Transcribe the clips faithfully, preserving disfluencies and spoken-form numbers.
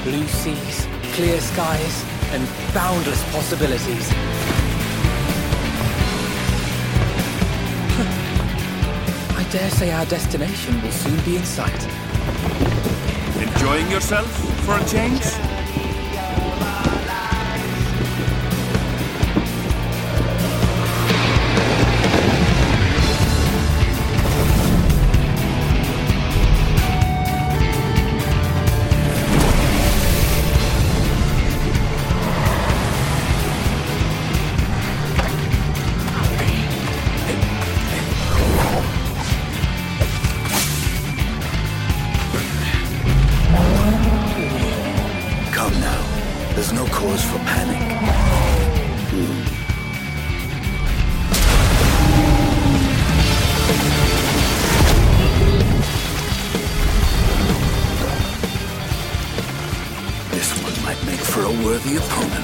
Blue seas, clear skies, and boundless possibilities. I dare say our destination will soon be in sight. Enjoying yourself for a change? There's no cause for panic. Hmm. This one might make for a worthy opponent.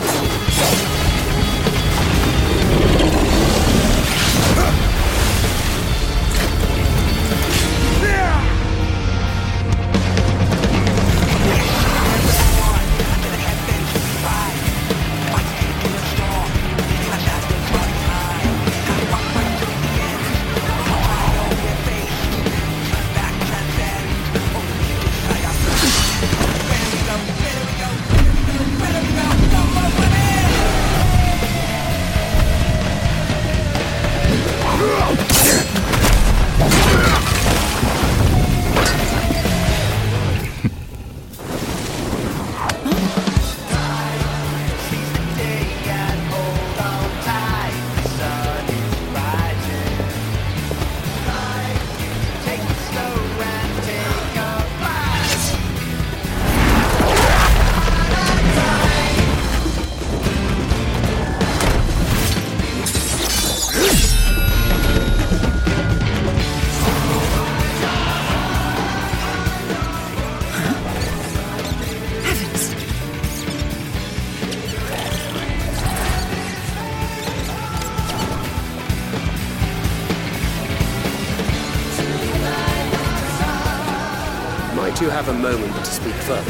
Might you have a moment to speak further?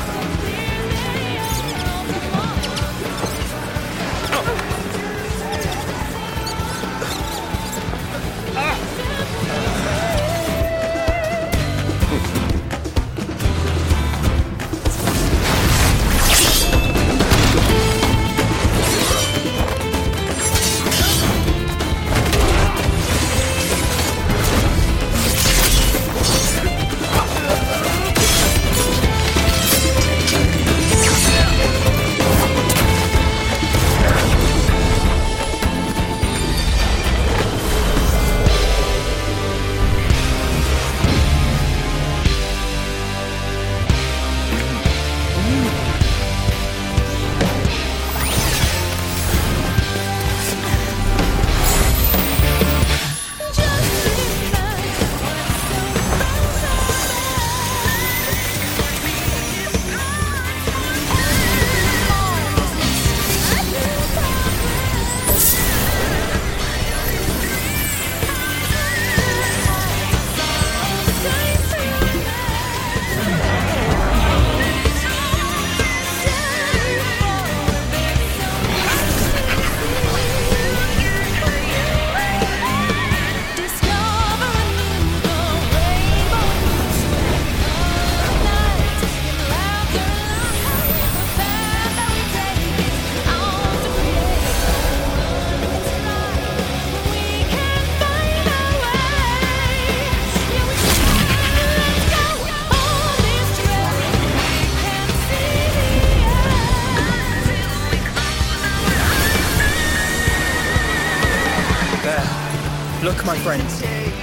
Look, my friends.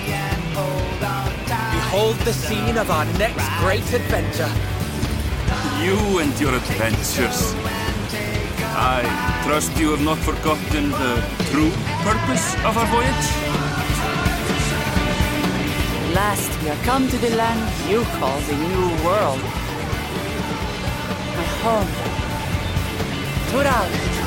Behold the scene of our next great adventure. You and your adventures. I trust you have not forgotten the true purpose of our voyage? At last we are come to the land you call the New World. My home. Tural!